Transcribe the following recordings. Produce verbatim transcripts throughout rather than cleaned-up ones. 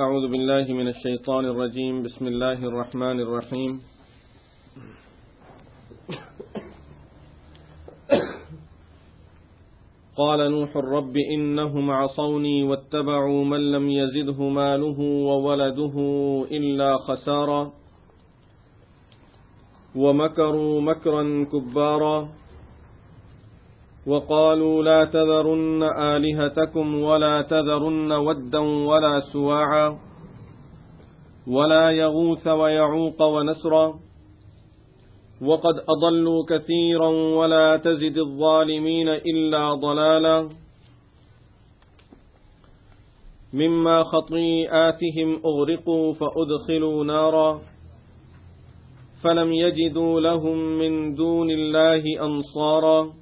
أعوذ بالله من الشيطان الرجيم بسم الله الرحمن الرحيم قال نوح رب إنهم عصوني واتبعوا من لم يزده ماله وولده إلا خسارا ومكروا مكرا كبارا وقالوا لا تذرن آلهتكم ولا تذرن ودا ولا سواعا ولا يغوث ويعوق ونسرا وقد أضلوا كثيرا ولا تزد الظالمين إلا ضلالا مما خطيئاتهم أغرقوا فأدخلوا نارا فلم يجدوا لهم من دون الله أنصارا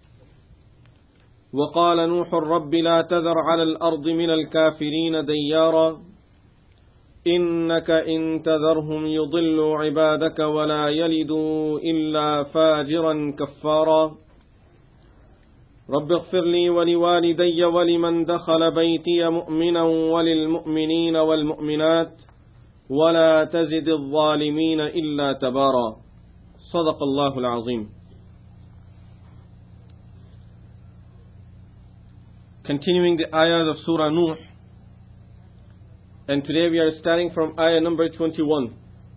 وقال نوح رب لا تذر على الأرض من الكافرين ديارا إنك إن تذرهم يضلوا عبادك ولا يلدوا إلا فاجرا كفارا رب اغفر لي ولوالدي ولمن دخل بيتي مؤمنا وللمؤمنين والمؤمنات ولا تزد الظالمين إلا تبارا صدق الله العظيم. Continuing the ayahs of Surah Nuh, and today we are starting from ayah number twenty-one,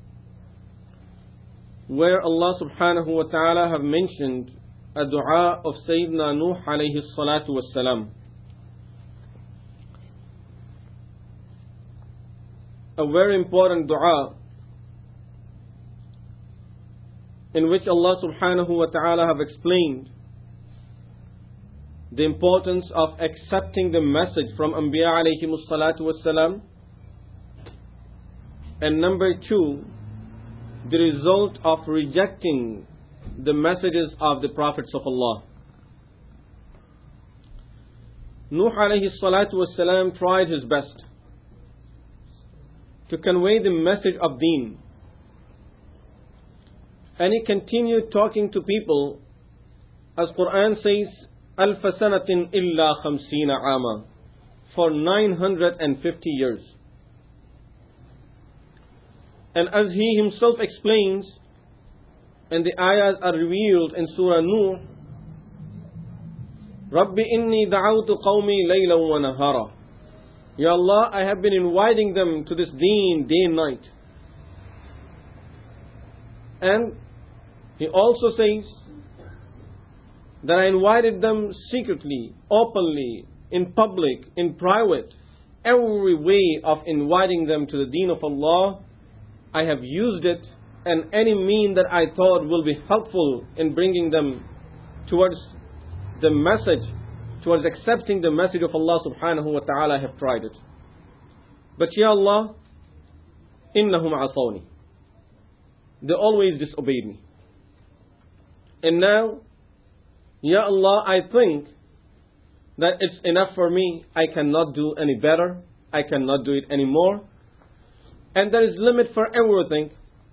where Allah subhanahu wa ta'ala have mentioned a dua of Sayyidina Nuh alayhi salatu wassalam. A very important dua in which Allah subhanahu wa ta'ala have explained the importance of accepting the message from Anbiya alayhimus salatu wassalam, and number two, the result of rejecting the messages of the prophets of Allah. Nuh alayhi salatu wassalam tried his best to convey the message of Deen, and he continued talking to people, as Quran says, ألف سنة إلا خمسين عاما, for nine hundred fifty years. And as he himself explains, and the ayahs are revealed in Surah Nuh, رَبِّ إِنِّي دَعَوْتُ قَوْمِي لَيْلًا وَنَهَارًا. Ya Allah, I have been inviting them to this deen day and night. And he also says that I invited them secretly, openly, in public, in private. Every way of inviting them to the deen of Allah, I have used it, and any mean that I thought will be helpful in bringing them towards the message, towards accepting the message of Allah subhanahu wa ta'ala, I have tried it. But Ya Allah, innahum asawni. They always disobeyed me. And now, Ya Allah, I think that it's enough for me. I cannot do any better. I cannot do it anymore. And there is limit for everything.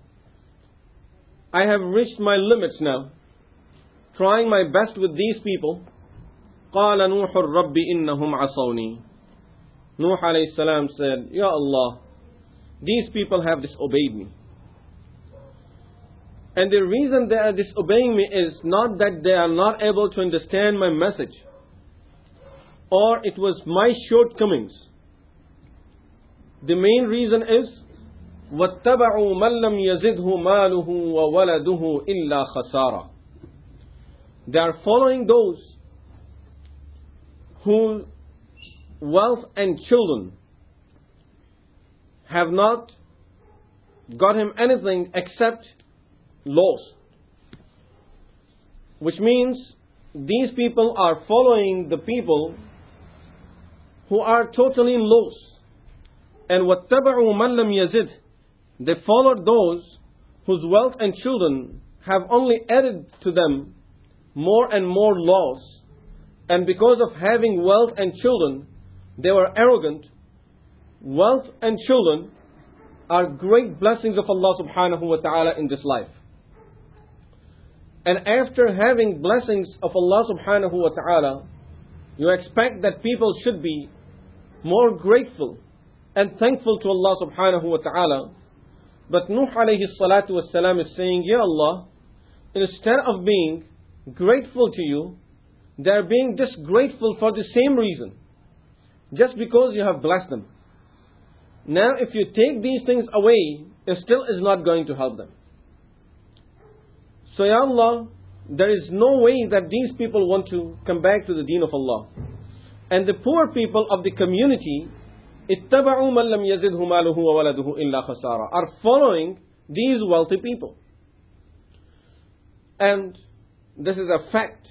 I have reached my limits now, trying my best with these people. قَالَ نُوحُ الرَّبِّ إِنَّهُمْ عَصَوْنِي. Nuh alayhi salam said, Ya Allah, these people have disobeyed me. And the reason they are disobeying me is not that they are not able to understand my message, or it was my shortcomings. The main reason is وَاتَّبَعُوا مَنْ لَمْ يَزِدْهُ مَالُهُ وَوَلَدُهُ إِلَّا خَسَارًا. They are following those whose wealth and children have not got him anything except loss. Which means these people are following the people who are totally in loss. And وَاتَّبَعُوا مَنْ لَمْ يَزِدْ, they followed those whose wealth and children have only added to them more and more loss. And because of having wealth and children, they were arrogant. Wealth and children are great blessings of Allah subhanahu wa ta'ala in this life. And after having blessings of Allah subhanahu wa ta'ala, you expect that people should be more grateful and thankful to Allah subhanahu wa ta'ala. But Nuh alayhi salatu wassalam is saying, Ya Allah, instead of being grateful to you, they are being disgrateful for the same reason. Just because you have blessed them. Now if you take these things away, it still is not going to help them. So Ya Allah, there is no way that these people want to come back to the deen of Allah. And the poor people of the community, اتَّبَعُوا مَنْ لَمْ يَزِدْهُ مَالُهُ وَوَلَدُهُ إِلَّا خَسَارًا, are following these wealthy people. And this is a fact.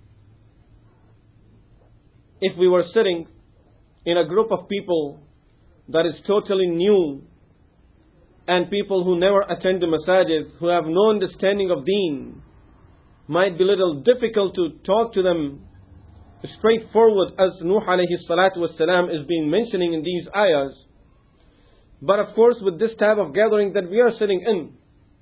If we were sitting in a group of people that is totally new, and people who never attend the masajid, who have no understanding of deen, might be a little difficult to talk to them straightforward as Nuh alayhi salatu wassalam is being mentioning in these ayahs. But of course with this type of gathering that we are sitting in,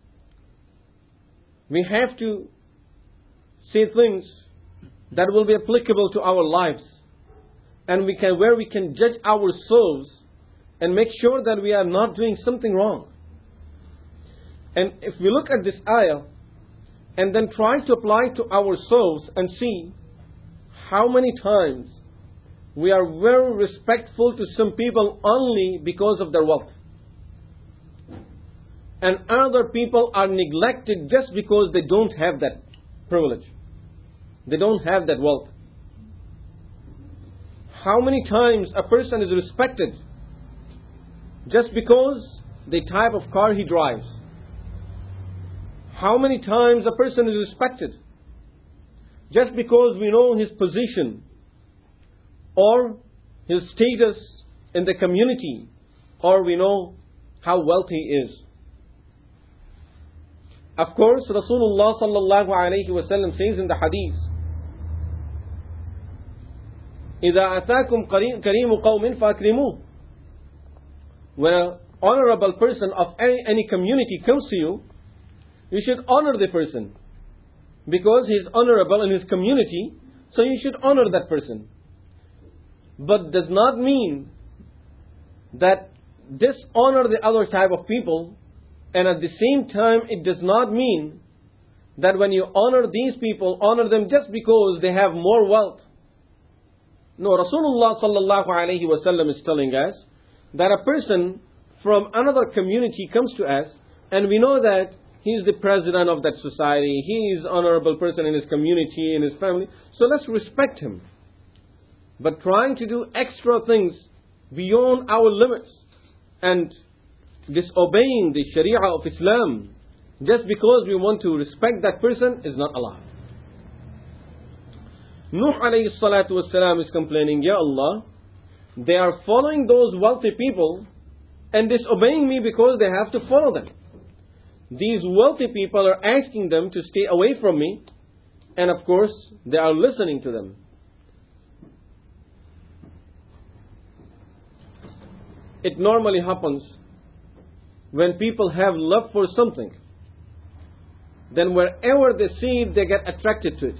we have to say things that will be applicable to our lives, and we can where we can judge ourselves and make sure that we are not doing something wrong. And if we look at this ayah and then try to apply to ourselves and see how many times we are very respectful to some people only because of their wealth, and other people are neglected just because they don't have that privilege, they don't have that wealth. How many times a person is respected just because the type of car he drives? How many times a person is respected just because we know his position or his status in the community, or we know how wealthy he is? Of course, Rasulullah sallallahu alayhi wa sallam says in the hadith, إِذَا أَتَاكُمْ كَرِيمُ قَوْمٍ فَأَكْرِمُوهُ. When an honorable person of any, any community comes to you, you should honor the person, because he is honorable in his community, so you should honor that person. But does not mean that dishonor the other type of people, and at the same time it does not mean that when you honor these people, honor them just because they have more wealth. No, Rasulullah sallallahu alayhi wa sallam is telling us that a person from another community comes to us, and we know that he is the president of that society, he is an honorable person in his community, in his family, so let's respect him. But trying to do extra things beyond our limits and disobeying the Sharia of Islam just because we want to respect that person is not allowed. Nuh alayhi salatu wassalam is complaining, Ya Allah, they are following those wealthy people and disobeying me because they have to follow them. These wealthy people are asking them to stay away from me, and of course they are listening to them. It normally happens when people have love for something, then wherever they see it, they get attracted to it.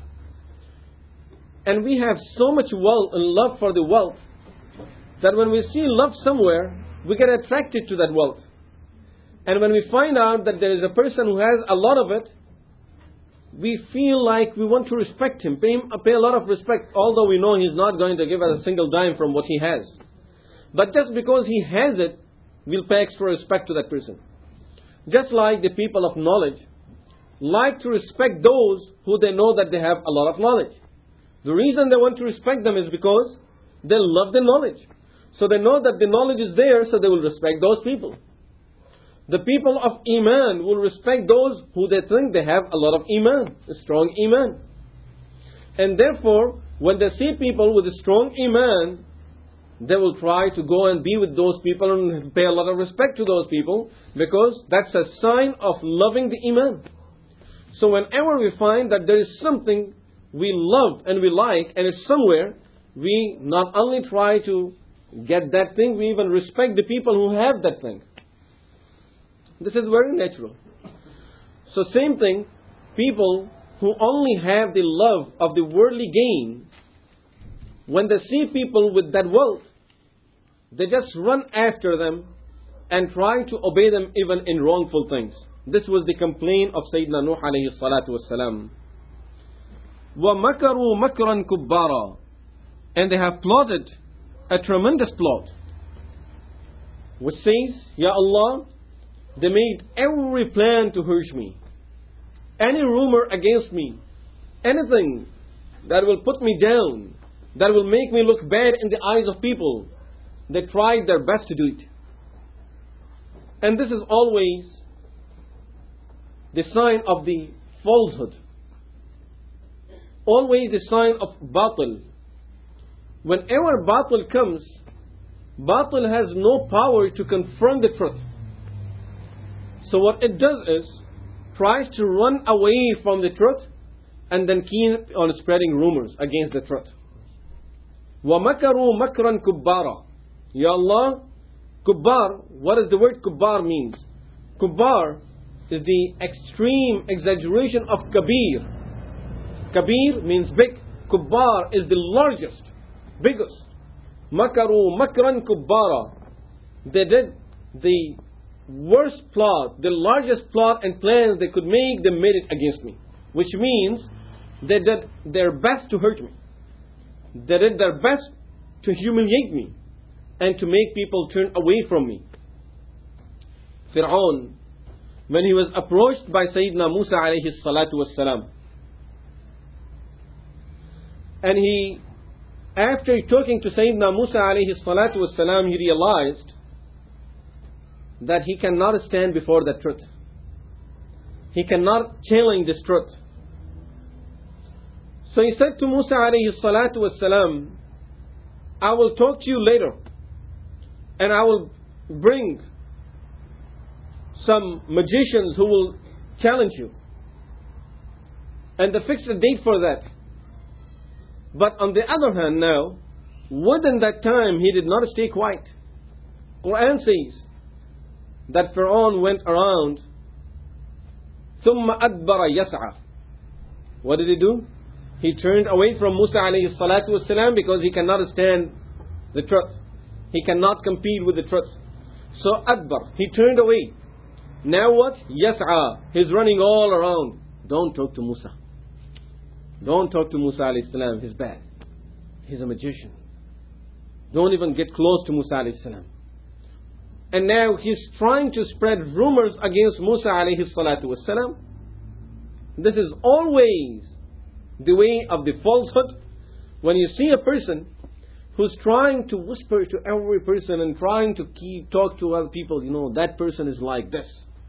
And we have so much wealth and love for the wealth that when we see love somewhere, we get attracted to that wealth. And when we find out that there is a person who has a lot of it, we feel like we want to respect him, pay, him, pay a lot of respect, although we know he's not going to give us a single dime from what he has. But just because he has it, we'll pay extra respect to that person. Just like the people of knowledge like to respect those who they know that they have a lot of knowledge. The reason they want to respect them is because they love the knowledge. So they know that the knowledge is there, so they will respect those people. The people of Iman will respect those who they think they have a lot of Iman, a strong Iman. And therefore, when they see people with a strong Iman, they will try to go and be with those people and pay a lot of respect to those people, because that's a sign of loving the Iman. So whenever we find that there is something we love and we like and it's somewhere, we not only try to get that thing, we even respect the people who have that thing. This is very natural. So same thing, people who only have the love of the worldly gain, when they see people with that wealth, they just run after them and trying to obey them even in wrongful things. This was the complaint of Sayyidina Nuh alayhi salatu wassalam. وَمَكَرُوا مَكْرًا كُبَّارًا, and they have plotted a tremendous plot, which says, Ya Allah, they made every plan to hurt me. Any rumor against me, anything that will put me down, that will make me look bad in the eyes of people, they tried their best to do it. And this is always the sign of the falsehood, always the sign of batil. Whenever batil comes, batil has no power to confront the truth. So what it does is, tries to run away from the truth and then keep on spreading rumors against the truth. وَمَكَرُوا مَكْرًا كُبَّارًا. Ya Allah, kubbar, what does the word kubbar means? Kubbar is the extreme exaggeration of kabir. Kabir means big. Kubbar is the largest, biggest. Makaru makran kubbara. They did the worst plot, the largest plot and plans they could make, they made it against me. Which means they did their best to hurt me. They did their best to humiliate me and to make people turn away from me. Fir'aun, when he was approached by Sayyidina Musa alayhi salatu wassalam, and he, after talking to Sayyidina Musa alayhi salatu wassalam, he realized that he cannot stand before the truth. He cannot challenge this truth. So he said to Musa alayhi salatu wassalam, I will talk to you later, and I will bring some magicians who will challenge you, and they fixed a date for that. But on the other hand now, within that time he did not stay quiet. Quran says that Fir'aun went around, ثُمَّ أَدْبَرَ يَسْعَى. What did he do? He turned away from Musa alayhi salatu wasalam because he cannot stand the truth. He cannot compete with the truth. So Adbar, he turned away. Now what? Yas'a, he's running all around. Don't talk to Musa. Don't talk to Musa alayhi salam, he's bad. He's a magician. Don't even get close to Musa alayhi salam. And now he's trying to spread rumors against Musa alayhi salatu wassalam. This is always the way of the falsehood. When you see a person who's trying to whisper to every person and trying to keep talk to other people, you know, that person is like this.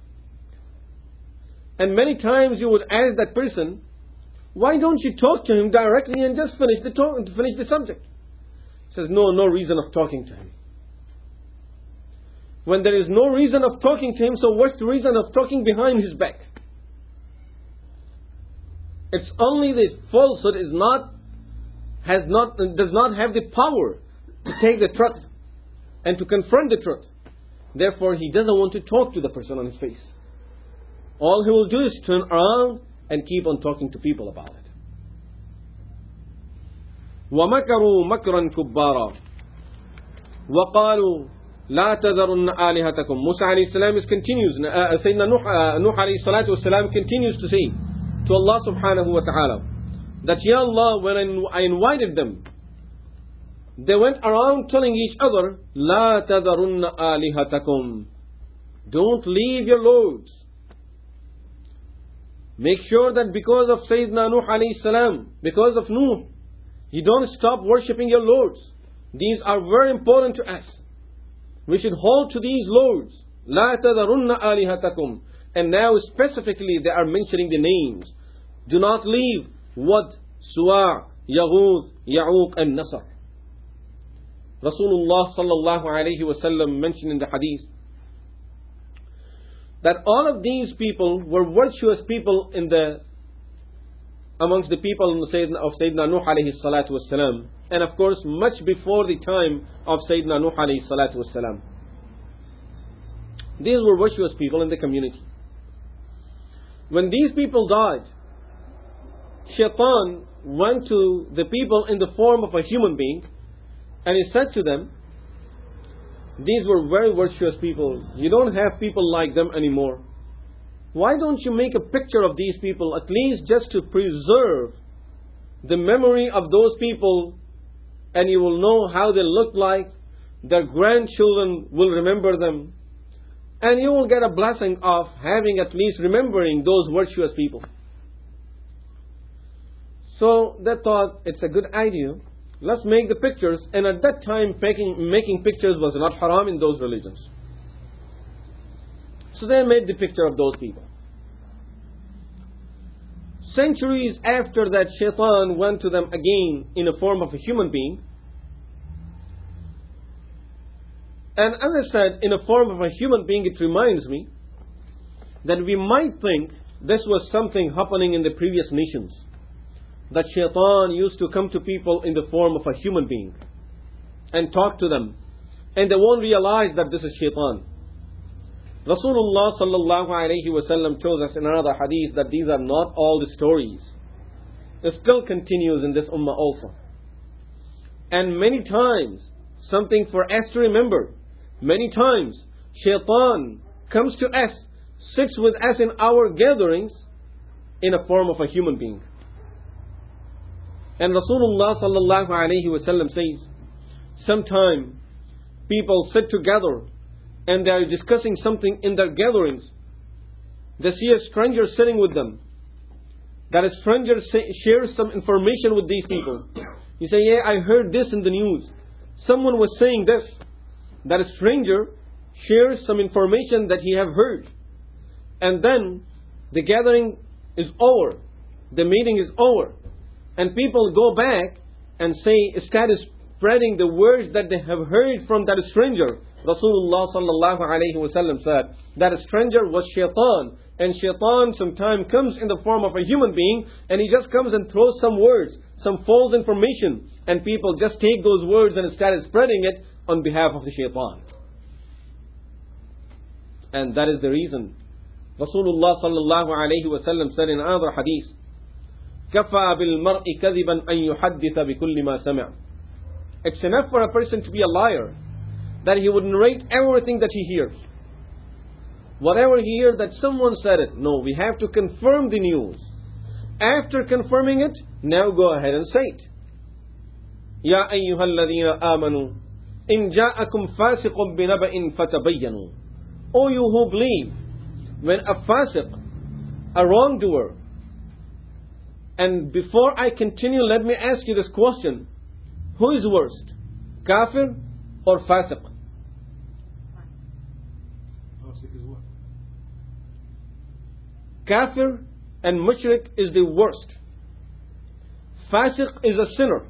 And many times you would ask that person, why don't you talk to him directly and just finish the talk, finish the subject? He says, no, no reason of talking to him. When there is no reason of talking to him, so what's the reason of talking behind his back? It's only this falsehood is not, has not, does not have the power to take the truth and to confront the truth. Therefore, he doesn't want to talk to the person on his face. All he will do is turn around and keep on talking to people about it. وَمَكَرُوا مَكْرًا كُبَّارًا وَقَالُوا لَا تَذَرُنَّ آلِهَتَكُمْ. Musa alayhi salam is continues, uh, Sayyidina Nuh, uh, Nuh alayhi salatu wasalam continues to say to Allah subhanahu wa ta'ala that, Ya Allah, when I invited them, they went around telling each other, لَا تَذَرُنَّ آلِهَتَكُمْ. Don't leave your lords. Make sure that because of Sayyidina Nuh alayhi salam, because of Nuh, you don't stop worshipping your lords. These are very important to us. We should hold to these lords. لَا تَذَرُنَّ آلِهَتَكُمْ. And now specifically they are mentioning the names. Do not leave Wad, Suwa', Yaghuth, Ya'uq and Nasr. Rasulullah sallallahu alayhi wa sallam mentioned in the hadith that all of these people were virtuous people in the amongst the people of Sayyidina Nuh alayhi salatu wasalam, and of course much before the time of Sayyidina Nuh alayhi salatu wasalam. These were virtuous people in the community. When these people died, Shaitan went to the people in the form of a human being, and he said to them These were very virtuous people. You don't have people like them anymore. Why don't you make a picture of these people, at least just to preserve the memory of those people, and you will know how they look like. Their grandchildren will remember them, and you will get a blessing of having at least remembering those virtuous people. So they thought it's a good idea. Let's make the pictures. And at that time, making, making pictures was not haram in those religions. So they made the picture of those people. Centuries after that, Shaitan went to them again in the form of a human being. And as I said, in the form of a human being, it reminds me that we might think this was something happening in the previous nations. That Shaitan used to come to people in the form of a human being and talk to them. And they won't realize that this is Shaitan. Rasulullah sallallahu alayhi wa sallam told us in another hadith that these are not all the stories. It still continues in this ummah also. And many times, something for us to remember, many times, Shaitan comes to us, sits with us in our gatherings in a form of a human being. And Rasulullah sallallahu alayhi wa sallam says, sometime people sit together and they are discussing something in their gatherings. They see a stranger sitting with them. That a stranger say, shares some information with these people. You say, yeah, I heard this in the news. Someone was saying this. That a stranger shares some information that he have heard. And then the gathering is over. The meeting is over. And people go back and say, start spreading the words that they have heard from that stranger. Rasulullah sallallahu alayhi wa sallam said that a stranger was Shaitan. And Shaitan sometimes comes in the form of a human being, and he just comes and throws some words, some false information. And people just take those words and start spreading it on behalf of the Shaitan. And that is the reason Rasulullah sallallahu alayhi wa sallam said in another hadith, كَفَى بِالْمَرْءِ كَذِبًا أَن يُحَدِّثَ بِكُلِّ مَا سَمِعَ. It's enough for a person to be a liar, that he would narrate everything that he hears. Whatever he hears that someone said it. No, we have to confirm the news. After confirming it, now go ahead and say it. يَا أَيُّهَا الَّذِينَ آمَنُوا إِن جَاءَكُمْ فَاسِقٌ بِنَبَإٍ فَتَبَيَّنُوا. O you who believe, when a fasiq, a wrongdoer, and before I continue, let me ask you this question. Who is worst? Kafir or fasiq? Kafir and mushrik is the worst. Fasiq is a sinner.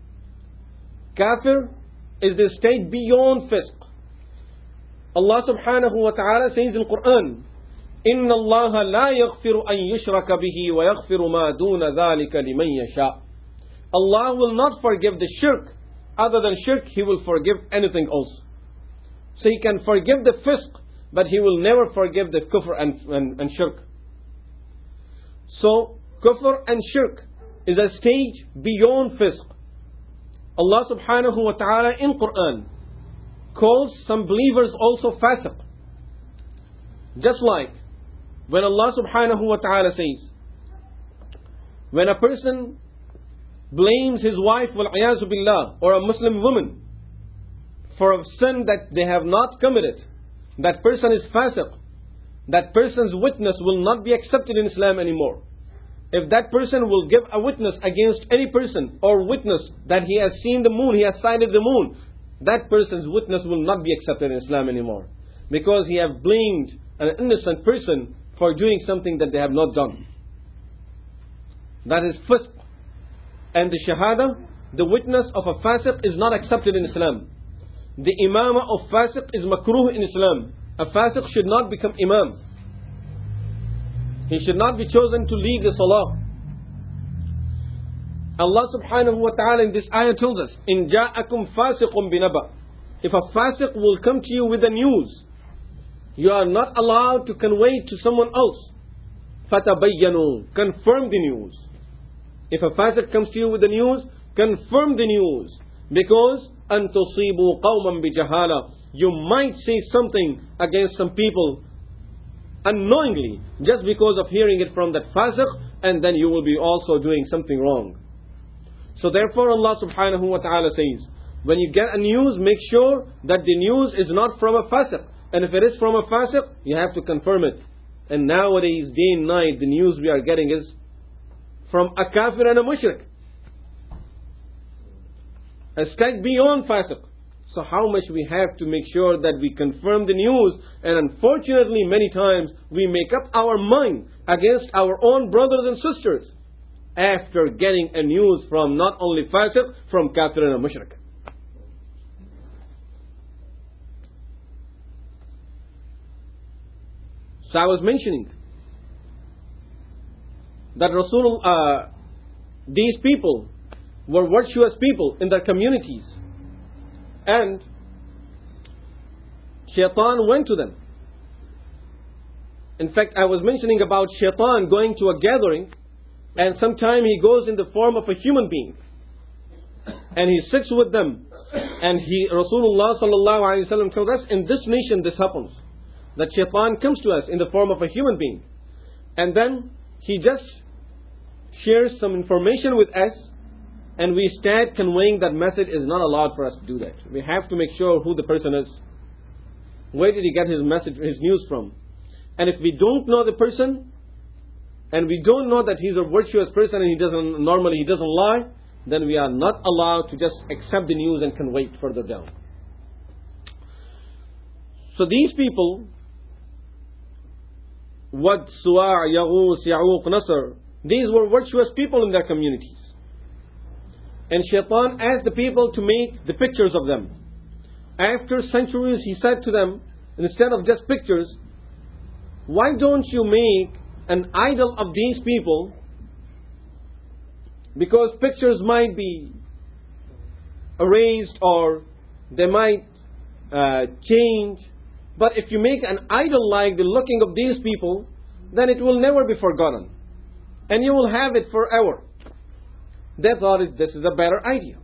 Kafir is the state beyond fisq. Allah subhanahu wa ta'ala says in the Quran, إِنَّ اللَّهَ لَا يَغْفِرُ أَن يُشْرَكَ بِهِ وَيَغْفِرُ مَا دُونَ ذَلِكَ لِمَن يَشَاءُ. Allah will not forgive the shirk. Other than shirk, He will forgive anything else. So He can forgive the fisq, but He will never forgive the kufr and, and, and shirk. So, kufr and shirk is a stage beyond fisq. Allah subhanahu wa ta'ala in Quran calls some believers also fasiq. Just like when Allah subhanahu wa ta'ala says, when a person blames his wife, wal-'iyazu billah, or a Muslim woman for a sin that they have not committed, that person is fasiq. That person's witness will not be accepted in Islam anymore. If that person will give a witness against any person, or witness that he has seen the moon, he has sighted the moon, that person's witness will not be accepted in Islam anymore. Because he has blamed an innocent person for doing something that they have not done. That is fisq. And the shahada, the witness of a fasiq, is not accepted in Islam. The imamah of fasiq is makruh in Islam. A fasiq should not become imam. He should not be chosen to lead the salah. Allah subhanahu wa ta'ala in this ayah tells us, إِن جَاءَكُمْ فَاسِقٌ بِنَبَأٍ. If a fasiq will come to you with the news, you are not allowed to convey it to someone else. فَتَبَيَّنُوا. Confirm the news. If a fasiq comes to you with the news, confirm the news. Because أَن تُصِيبُوا قَوْمًا بِجَهَالَةٍ. you might say something against some people unknowingly, just because of hearing it from that fasiq, and then you will be also doing something wrong. So therefore Allah subhanahu wa ta'ala says, when you get a news, make sure that the news is not from a fasiq. And if it is from a fasiq, you have to confirm it. And nowadays, day and night, the news we are getting is from a kafir and a mushrik. A step beyond fasiq. So how much we have to make sure that we confirm the news. And unfortunately, many times, we make up our mind against our own brothers and sisters after getting a news from not only fasiq, from kafir and a mushrik. So I was mentioning that Rasul, uh, these people were virtuous people in their communities. And Shaitan went to them. In fact, I was mentioning about Shaitan going to a gathering, and sometime he goes in the form of a human being. And he sits with them. And he, Rasulullah sallallahu alayhi wa sallam tells us, in this nation this happens. That Shaitan comes to us in the form of a human being. And then he just shares some information with us, and we start conveying that message. Is not allowed for us to do that. We have to make sure who the person is. Where did he get his message, his news from? And if we don't know the person, and we don't know that he's a virtuous person and he doesn't, normally he doesn't lie, then we are not allowed to just accept the news and convey it further down. So these people, Wad, Suwa', Yaghus, Ya'uq, Nasr, these were virtuous people in their communities. And Shaitan asked the people to make the pictures of them. After centuries, he said to them, instead of just pictures, why don't you make an idol of these people? Because pictures might be erased or they might uh, change. But if you make an idol like the looking of these people, then it will never be forgotten. And you will have it forever. They thought this is a better idea.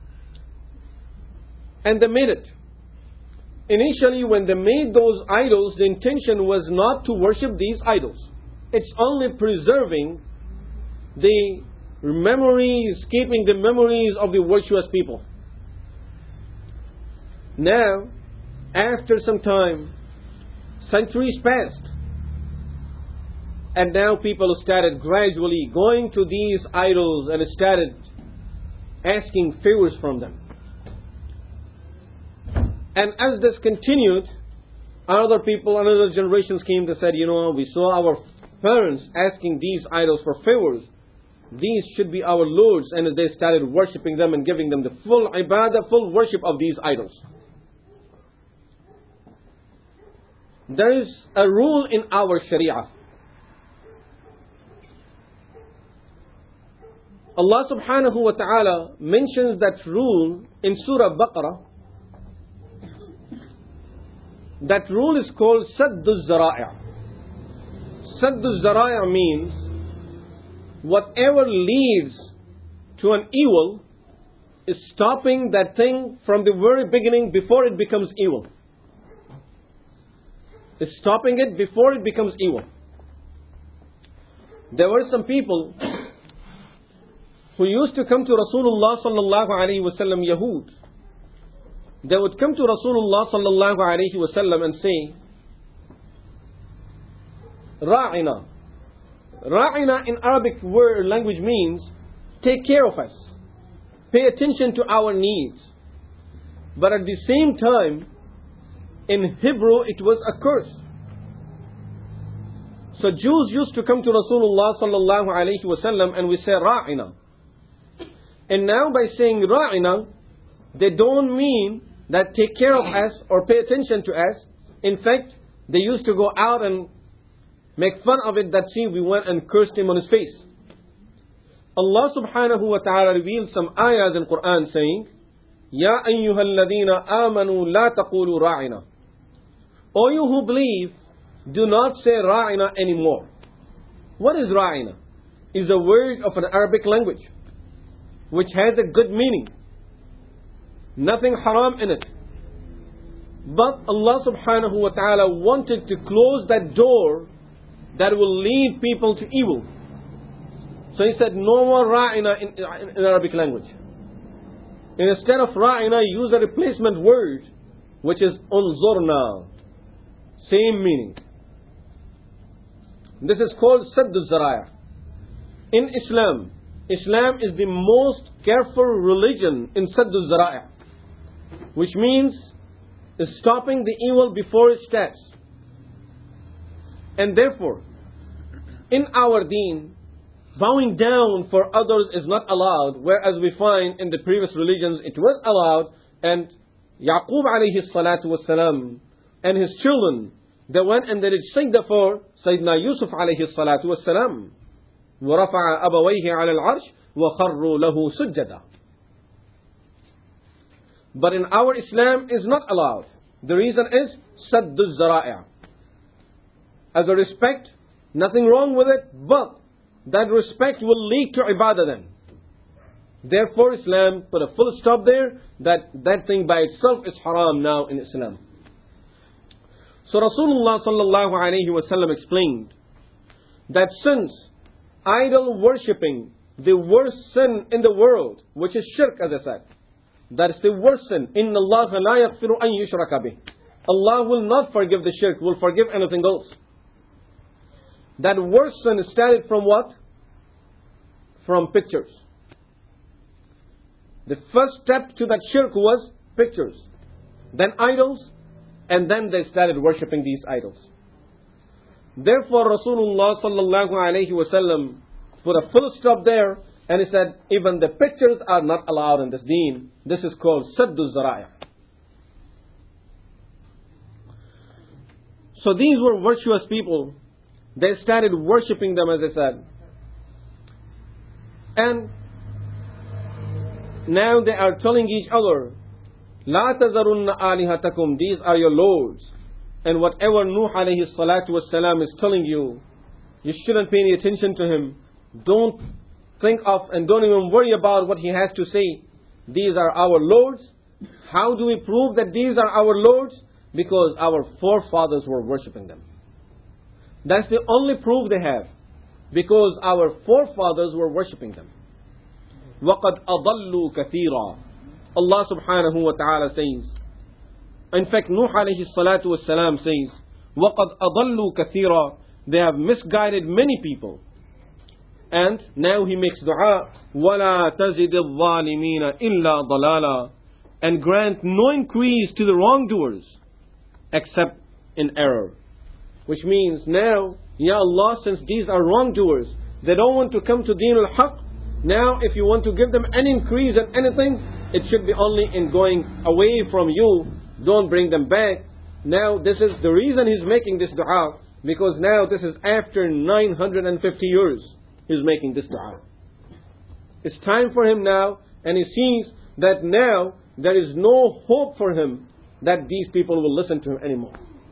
And they made it. Initially, when they made those idols, the intention was not to worship these idols. It's only preserving the memories, keeping the memories of the virtuous people. Now, after some time, centuries passed, and now people started gradually going to these idols and started asking favors from them. And as this continued, other people, another generations came. They said, you know, we saw our parents asking these idols for favors. These should be our lords. And they started worshipping them and giving them the full ibadah, full worship of these idols. There is a rule in our Sharia. Allah subhanahu wa ta'ala mentions that rule in Surah Baqarah. That rule is called Saddu Zara'i'. Saddu Zara'i' means whatever leads to an evil is stopping that thing from the very beginning before it becomes evil. Is stopping it before it becomes evil. There were some people who used to come to Rasulullah sallallahu alaihi wasallam, Yahud. They would come to Rasulullah sallallahu alaihi wasallam and say, Ra'ina. Ra'ina in Arabic word language means take care of us. Pay attention to our needs. But at the same time, in Hebrew it was a curse. So Jews used to come to Rasulullah sallallahu alaihi wasallam and we say Ra'ina. And now by saying Ra'ina, they don't mean that take care of us or pay attention to us. In fact, they used to go out and make fun of it, that see, we went and cursed him on his face. Allah subhanahu wa ta'ala revealed some ayahs in Quran saying, Ya ayyuhal ladina amanu la taqulu ra'ina. O you who believe, do not say ra'ina anymore. What is ra'ina? Is a word of an Arabic language, which has a good meaning. Nothing haram in it. But Allah subhanahu wa ta'ala wanted to close that door that will lead people to evil. So He said, no more ra'ina in, in Arabic language. And instead of ra'ina, use a replacement word, which is unzurna. Same meaning. This is called Saddu Zaraya. In Islam, Islam is the most careful religion in Saddu Zaraya, which means stopping the evil before it starts. And therefore, in our deen, bowing down for others is not allowed, whereas we find in the previous religions it was allowed. And Yaqub alayhi salatu wasalam and his children, they went and they did sajda for Sayyidina Yusuf alayhi salatu wasalam. وَرَفَعَ أَبَوَيْهِ عَلَى الْعَرْشِ وَخَرُّوا لَهُ سُجَّدًا. But in our Islam is not allowed. The reason is Saddu Zara'i'. As a respect, nothing wrong with it, but that respect will lead to ibadah then. Therefore Islam put a full stop there, that that thing by itself is haram now in Islam. So Rasulullah sallallahu alayhi wa sallam explained that since idol worshipping, the worst sin in the world, which is shirk, as I said, that is the worst sin. إِنَّ اللَّهَ لَا يَغْفِرُ أَن يُشْرَكَ بِهِ. Allah will not forgive the shirk, will forgive anything else. That worst sin started from what? From pictures. The first step to that shirk was pictures. Then idols, and then they started worshipping these idols. Therefore Rasulullah sallallahu alayhi wa sallam put a full stop there, and He said, even the pictures are not allowed in this deen. This is called Saddu Zara'i'. So these were virtuous people. They started worshipping them, as I said. And now they are telling each other, لَا تَذَرُنَّ آلِهَتَكُمْ. These are your lords. And whatever Nuh alayhi salatu wasalam is telling you, you shouldn't pay any attention to him. Don't think of and don't even worry about what he has to say. These are our lords. How do we prove that these are our lords? Because our forefathers were worshipping them. That's the only proof they have. Because our forefathers were worshipping them. وَقَدْ أَضَلُّوا كَثِيرًا. Allah subhanahu wa ta'ala says, in fact, Nuh alayhi salatu wasalam says, وَقَدْ أَضَلُّوا كَثِيرًا. They have misguided many people. And now he makes dua, وَلَا تَزِدِ الظَّالِمِينَ إِلَّا ضَلَالًا. And grant no increase to the wrongdoers, except in error. Which means now, Ya Allah, since these are wrongdoers, they don't want to come to Deen al-Haq. Now if you want to give them any increase in anything, it should be only in going away from you. Don't bring them back. Now this is the reason he's making this dua, because now this is after nine hundred fifty years he's making this dua. It's time for him now, and he sees that now there is no hope for him that these people will listen to him anymore.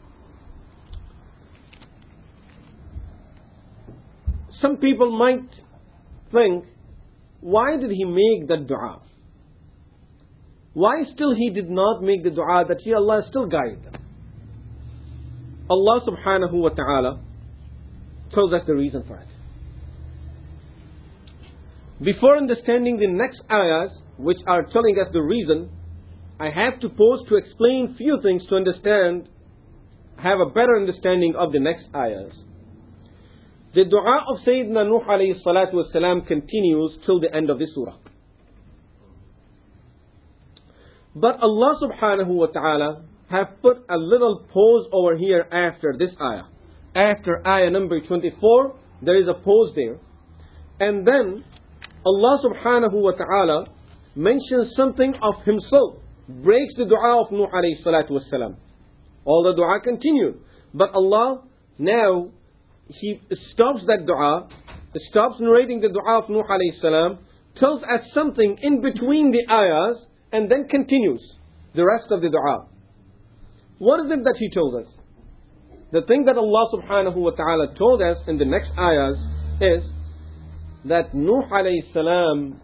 Some people might think, why did he make that dua? Why still he did not make the dua that Ya Allah still guide them? Allah subhanahu wa ta'ala tells us the reason for it. Before understanding the next ayahs, which are telling us the reason, I have to pause to explain few things to understand, have a better understanding of the next ayahs. The dua of Sayyidina Nuh alayhi salatu wasalam continues till the end of the surah. But Allah subhanahu wa ta'ala have put a little pause over here after this ayah. After ayah number twenty-four, there is a pause there. And then Allah subhanahu wa ta'ala mentions something of Himself, breaks the dua of Nuh alayhi salatu wasalam. All the dua continued. But Allah now, He stops that dua, stops narrating the dua of Nuh alayhi salam, tells us something in between the ayahs, and then continues the rest of the dua. What is it that He tells us? The thing that Allah subhanahu wa ta'ala told us in the next ayahs is that Nuh alayhi salam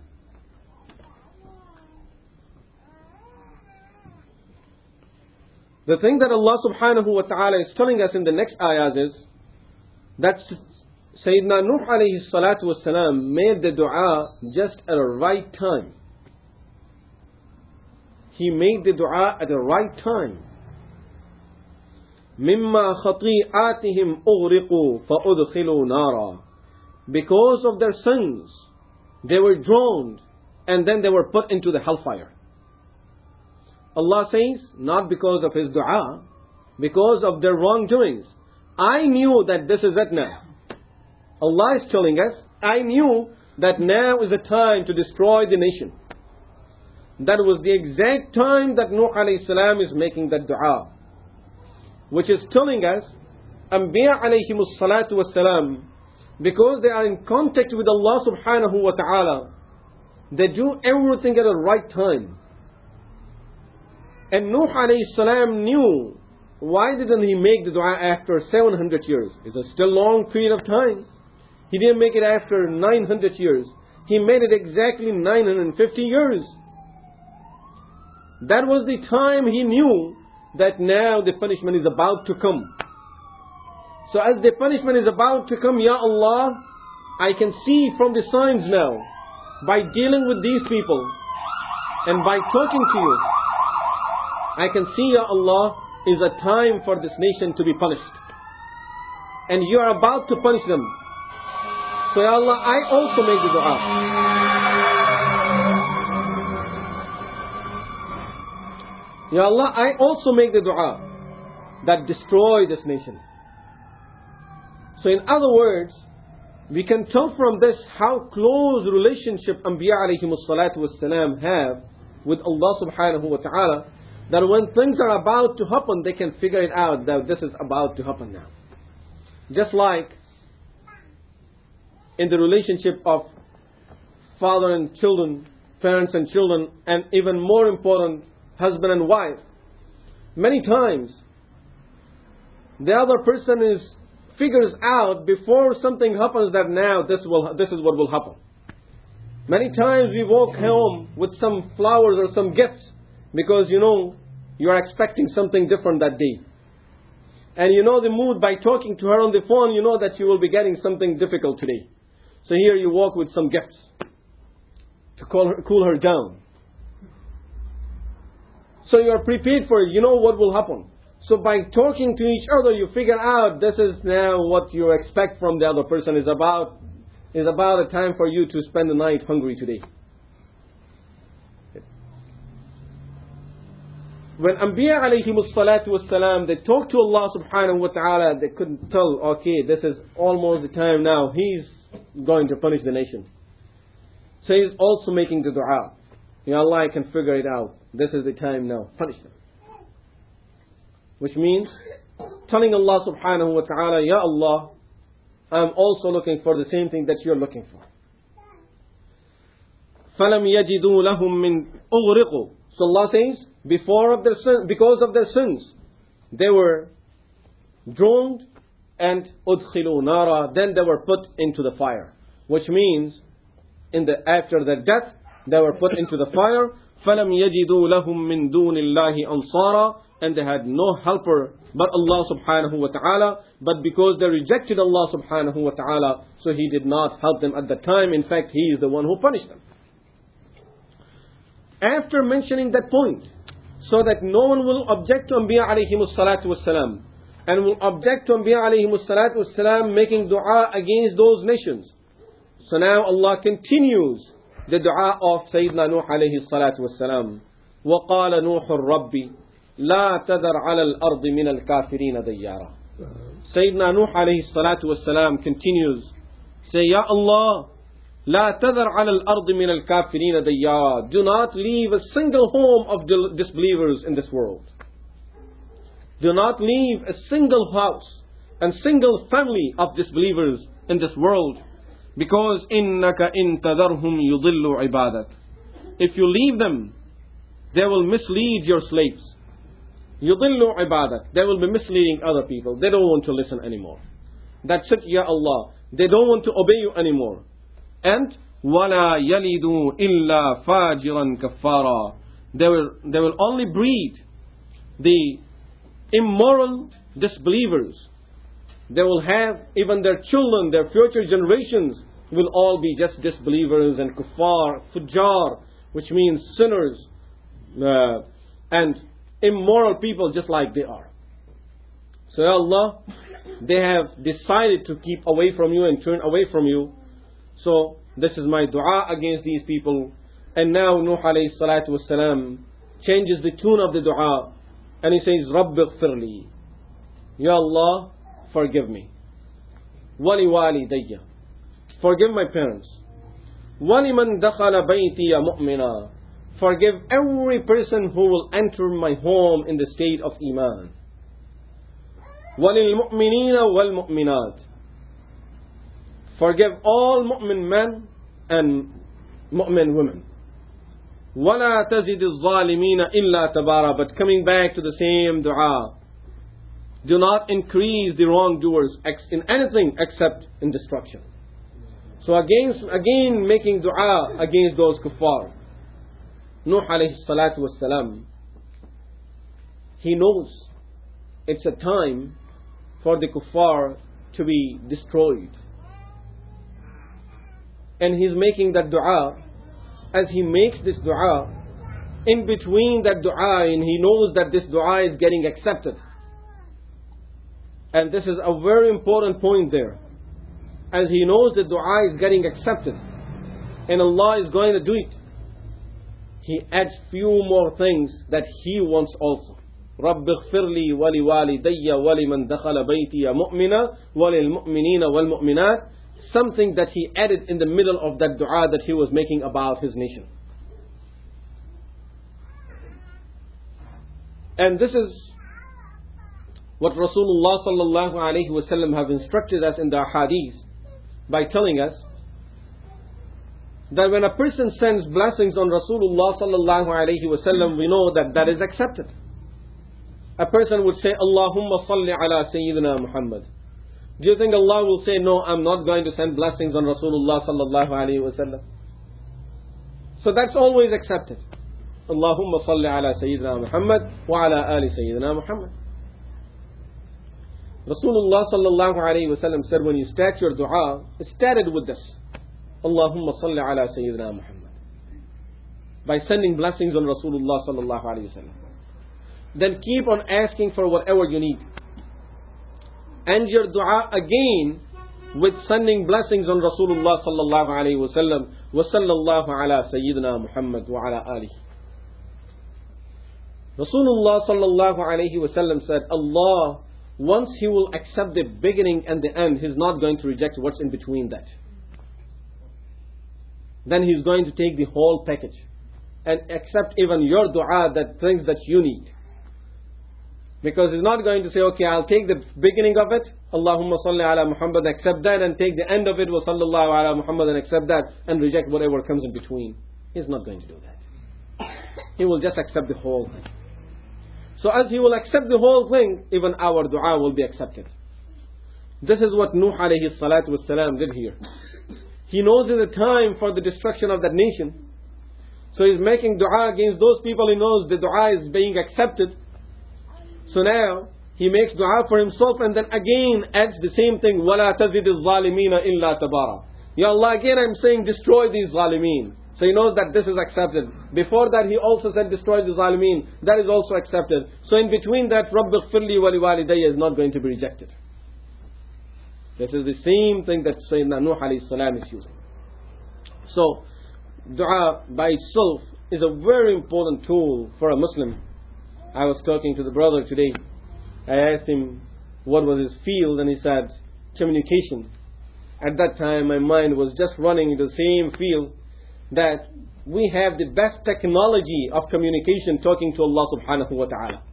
The thing that Allah subhanahu wa ta'ala is telling us in the next ayahs is that Sayyidina Nuh alayhi salatu wasalam made the dua just at the right time. He made the dua at the right time. مِمَّا خَطِيئَاتِهِمْ أُغْرِقُوا فَأُدْخِلُوا نَارًا. Because of their sins, they were drowned and then they were put into the hellfire. Allah says, not because of his dua, because of their wrongdoings. I knew that this is it now. Allah is telling us, I knew that now is the time to destroy the nation. That was the exact time that Nuh alayhi salam is making that dua. Which is telling us, Anbiya alayhimus salatu was salam, because they are in contact with Allah subhanahu wa ta'ala, they do everything at the right time. And Nuh alayhi salam knew, why didn't he make the dua after seven hundred years? It's a still long period of time. He didn't make it after nine hundred years. He made it exactly nine hundred fifty years. That was the time he knew that now the punishment is about to come. So as the punishment is about to come, Ya Allah, I can see from the signs now, by dealing with these people and by talking to you, I can see, Ya Allah, is a time for this nation to be punished. And you are about to punish them. So Ya Allah, I also make the dua. Ya Allah, I also make the dua that destroy this nation. So in other words, we can tell from this how close relationship Anbiya alayhimus salatu was salam have with Allah subhanahu wa ta'ala, that when things are about to happen, they can figure it out that this is about to happen now. Just like in the relationship of father and children, parents and children, and even more important, husband and wife. Many times, the other person is figures out before something happens that now this will this is what will happen. Many times we walk home with some flowers or some gifts because you know you are expecting something different that day. And you know the mood by talking to her on the phone, you know that you will be getting something difficult today. So here you walk with some gifts to cool her, cool her down. So you are prepared for it. You know what will happen. So by talking to each other, you figure out this is now what you expect from the other person is about. Is about a time for you to spend the night hungry today. When Anbiya alayhimus salatu was salam, they talked to Allah subhanahu wa ta'ala, they couldn't tell, okay, this is almost the time now. He's going to punish the nation. So he's also making the dua. Ya Allah, I can figure it out. This is the time now. Punish them. Which means telling Allah subhanahu wa ta'ala, Ya Allah, I'm also looking for the same thing that you're looking for. فَلَمْ يَجِدُوا لَهُم مِّنْ أُغْرِقُوا. So Allah says, before of their sin, because of their sins, they were drowned and أُدْخِلُوا نَارًا. Then they were put into the fire. Which means, in the after their death, they were put into the fire. فَلَمْ يَجِدُوا لَهُم مِّن دُونِ اللَّهِ أَنصَارًا. And they had no helper but Allah subhanahu wa ta'ala. But because they rejected Allah subhanahu wa ta'ala, so He did not help them at that time. In fact, He is the one who punished them. After mentioning that point, so that no one will object to Anbiya alayhimus salatu was salam, and will object to Anbiya alayhimus salatu was salam making dua against those nations. So now Allah continues the dua of Sayyidina Nuh alayhi salatu was salam. وَقَالَ نُوحُ الرَّبِّ لَا تَذَرْ عَلَى الْأَرْضِ مِنَ الْكَافِرِينَ دَيَّارًا. Sayyidina Nuh alayhi salatu was salam continues, say, Ya Allah, لا تذر على الأرض من الكافرين ديارا. Do not leave a single home of disbelievers in this world. Do not leave a single house and single family of disbelievers in this world. Because إِنَّكَ إِن تَذَرْهُمْ يُضِلُّ عِبَادَكَ. If you leave them, they will mislead your slaves. يُضِلُّ عِبَادَكَ. They will be misleading other people. They don't want to listen anymore. That's it, Ya Allah. They don't want to obey you anymore. And وَلَا يَلِدُوا إِلَّا فَاجِرًا كَفَّارًا. They will, they will only breed the immoral disbelievers. They will have, even their children, their future generations will all be just disbelievers and kuffar, fujjar, which means sinners, uh, and immoral people just like they are. So Allah, they have decided to keep away from you and turn away from you. So this is my dua against these people. And now Nuh alayhi salatu wasalam changes the tune of the dua and he says, Rabbi ghfirli. Ya Allah, forgive me. Wali walidayya. Forgive my parents. Wali man dakhala baytiya mu'mina. Forgive every person who will enter my home in the state of iman. Walil mu'minina wal mu'minat. Forgive all mu'min men and mu'min women. وَلَا تَزِدِ الظَّالِمِينَ إِلَّا تَبَارًا. But coming back to the same dua, do not increase the wrongdoers in anything except in destruction. So against, again making dua against those kuffar. Nuh alayhi salatu wassalam, he knows it's a time for the kuffar to be destroyed. And he's making that dua. As he makes this dua, in between that dua, and he knows that this dua is getting accepted. And this is a very important point there. As he knows the dua is getting accepted, and Allah is going to do it, he adds few more things that he wants also. رَبِّ اغْفِرْ لِي وَلِوَالِدَيَّ وَلِمَنْ دَخَلَ بَيْتِيَ مُؤْمِنًا وَلِلْمُؤْمِنِينَ وَالْمُؤْمِنَاتِ. Something that he added in the middle of that dua that he was making about his nation. And this is what Rasulullah sallallahu alayhi wa sallam have instructed us in the hadith by telling us that when a person sends blessings on Rasulullah sallallahu alayhi wa sallam, we know that that is accepted. A person would say, Allahumma salli ala Sayyidina Muhammad. Do you think Allah will say, no, I'm not going to send blessings on Rasulullah sallallahu alayhi wa sallam? So that's always accepted. Allahumma salli ala Sayyidina Muhammad wa ala ali Sayyidina Muhammad. Rasulullah sallallahu alayhi wa sallam said, when you start your dua, start it with this. Allahumma salli ala Sayyidina Muhammad. By sending blessings on Rasulullah sallallahu alayhi wa sallam. Then keep on asking for whatever you need. And your dua again with sending blessings on Rasulullah sallallahu alayhi wa sallam. Wa sallallahu ala Sayyidina Muhammad wa ala alihi. Rasulullah sallallahu alayhi wa sallam said, Allah, once He will accept the beginning and the end, He's not going to reject what's in between that. Then He's going to take the whole package and accept even your dua, that things that you need. Because He's not going to say, okay, I'll take the beginning of it, Allahumma salli ala Muhammad, accept that, and take the end of it, wa sallallahu ala Muhammad, and accept that, and reject whatever comes in between. He's not going to do that. He will just accept the whole thing. So as He will accept the whole thing, even our dua will be accepted. This is what Nuh alayhi salatu wassalam did here. He knows it's a time for the destruction of that nation. So he's making dua against those people. He knows the dua is being accepted. So now he makes dua for himself and then again adds the same thing. وَلَا تَزِدِ الظَّالِمِينَ إِلَّا تَبَارًا. Ya Allah, again I'm saying destroy these zalimeen. So he knows that this is accepted. Before that he also said destroy the zalimeen. That is also accepted. So in between that, رَبِّ اغْفِرْ لِي وَلِوَالِدَيَّ is not going to be rejected. This is the same thing that Sayyidina Nuh alayhi salam is using. So dua by itself is a very important tool for a Muslim. I was talking to the brother today. I asked him what was his field, and he said communication. At that time my mind was just running in the same field, that we have the best technology of communication, talking to Allah subhanahu wa ta'ala.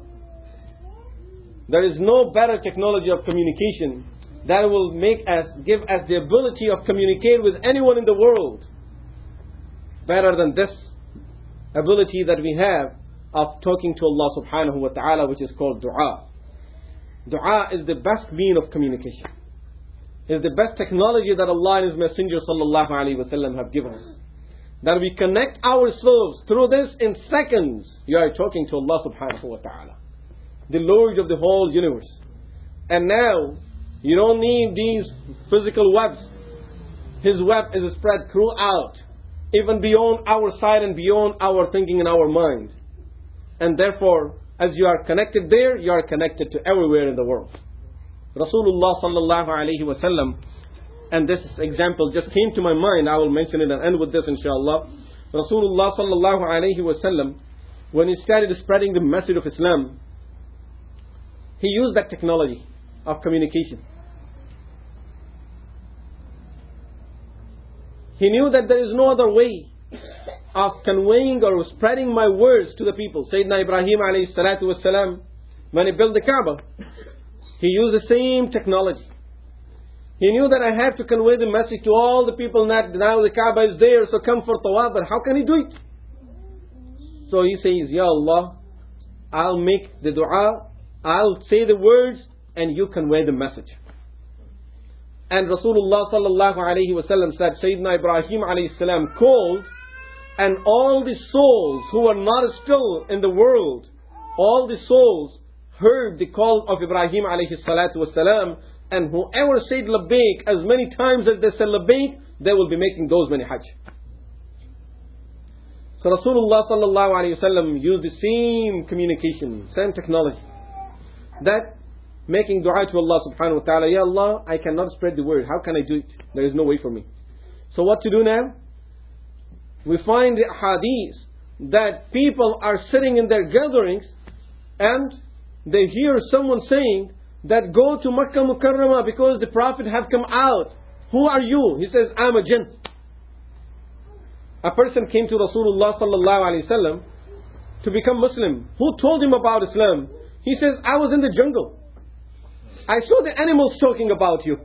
There is no better technology of communication that will make us, give us the ability of communicate with anyone in the world better than this ability that we have of talking to Allah subhanahu wa ta'ala, which is called dua. Dua is the best mean of communication. Is the best technology that Allah and His Messenger sallallahu alaihi wasallam have given us. That we connect ourselves through this in seconds. You are talking to Allah subhanahu wa ta'ala. the Lord of the whole universe. And now, you don't need these physical webs. His web is spread throughout, even beyond our sight and beyond our thinking and our mind. And therefore, as you are connected there, you are connected to everywhere in the world. Rasulullah sallallahu alayhi wa sallam, and this example just came to my mind, I will mention it and end with this inshallah. Rasulullah sallallahu alayhi wa sallam, when he started spreading the message of Islam, he used that technology of communication. He knew that there is no other way of conveying or spreading my words to the people. Sayyidina Ibrahim alayhi salatu was salam, when he built the Kaaba, he used the same technology. He knew that I have to convey the message to all the people that now the Kaaba is there, so come for tawaf. But how can he do it? So he says, Ya Allah, I'll make the dua, I'll say the words, and you convey the message. And Rasulullah sallallahu alayhi wa sallam said, Sayyidina Ibrahim alayhi salam called, and all the souls who were not still in the world, all the souls heard the call of Ibrahim alayhi salatu wa salam, and whoever said labbaik as many times as they said labbaik, they will be making those many hajj. So Rasulullah sallallahu alayhi wa sallam used the same communication, same technology, that making dua to Allah subhanahu wa ta'ala, Ya Allah, I cannot spread the word. How can I do it? There is no way for me. So what to do now? We find the hadith that people are sitting in their gatherings and they hear someone saying that go to Makkah Mukarramah because the Prophet have come out. Who are you? He says, I'm a jinn. A person came to Rasulullah sallallahu alayhi wa sallam to become Muslim. Who told him about Islam? He says, I was in the jungle. I saw the animals talking about you.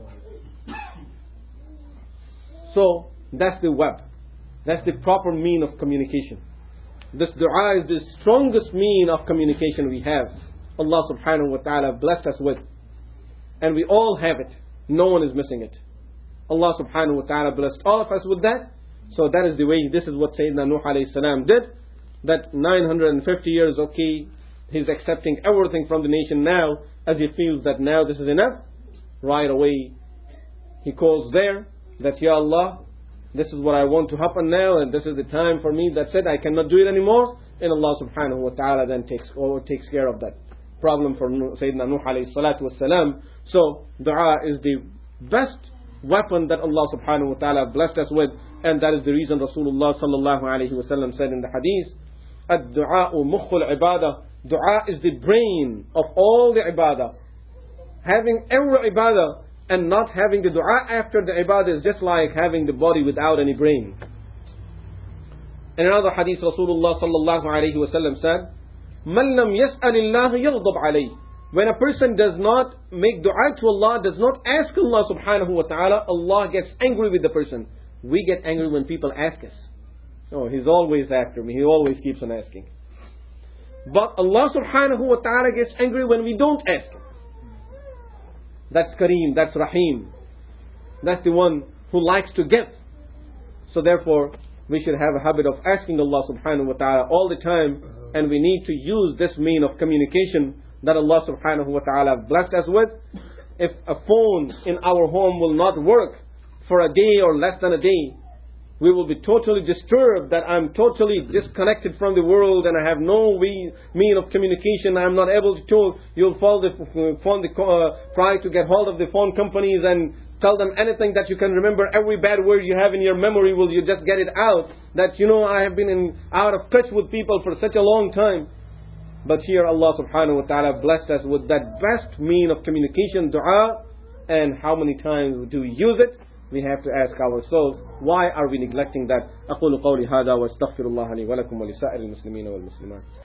So, that's the web. That's the proper mean of communication. This dua is the strongest mean of communication we have. Allah subhanahu wa ta'ala blessed us with. And we all have it. No one is missing it. Allah subhanahu wa ta'ala blessed all of us with that. So that is the way, this is what Sayyidina Nuh alayhi salam did. That nine hundred fifty years, okay, he's accepting everything from the nation now, as he feels that now this is enough. Right away, he calls there, that Ya Allah, this is what I want to happen now, and this is the time for me, that's it, I cannot do it anymore. And Allah subhanahu wa ta'ala then takes over, takes care of that problem for Sayyidina Nuh alayhi salatu was salam. So, dua is the best weapon that Allah subhanahu wa ta'ala blessed us with, and that is the reason Rasulullah sallallahu alayhi wa sallam said in the hadith, Ad-du'a'u mukhul ibadah. Dua is the brain of all the ibadah. Having every ibadah and not having the dua after the ibadah is just like having the body without any brain. In another hadith, Rasulullah sallallahu alayhi wa sallam said, Man lam yas'alillah yaghdab alayh. When a person does not make dua to Allah, does not ask Allah subhanahu wa ta'ala, Allah gets angry with the person. We get angry when people ask us. Oh, he's always after me. He always keeps on asking. But Allah subhanahu wa ta'ala gets angry when we don't ask Him. That's Kareem, that's Rahim. That's the one who likes to give. So therefore, we should have a habit of asking Allah subhanahu wa ta'ala all the time. And we need to use this mean of communication that Allah subhanahu wa ta'ala blessed us with. If a phone in our home will not work for a day or less than a day, we will be totally disturbed that I'm totally disconnected from the world and I have no way, mean of communication. I'm not able to talk. You'll phone the, phone the, uh, try to get hold of the phone companies and tell them anything that you can remember. Every bad word you have in your memory, will you just get it out? That, you know, I have been in, out of touch with people for such a long time. But here Allah subhanahu wa ta'ala blessed us with that best mean of communication, dua. And how many times do we use it? We have to ask ourselves, why are we neglecting that? أقول قولي هذا واستغفر الله لي ولكم ولسائر المسلمين والمسلمات.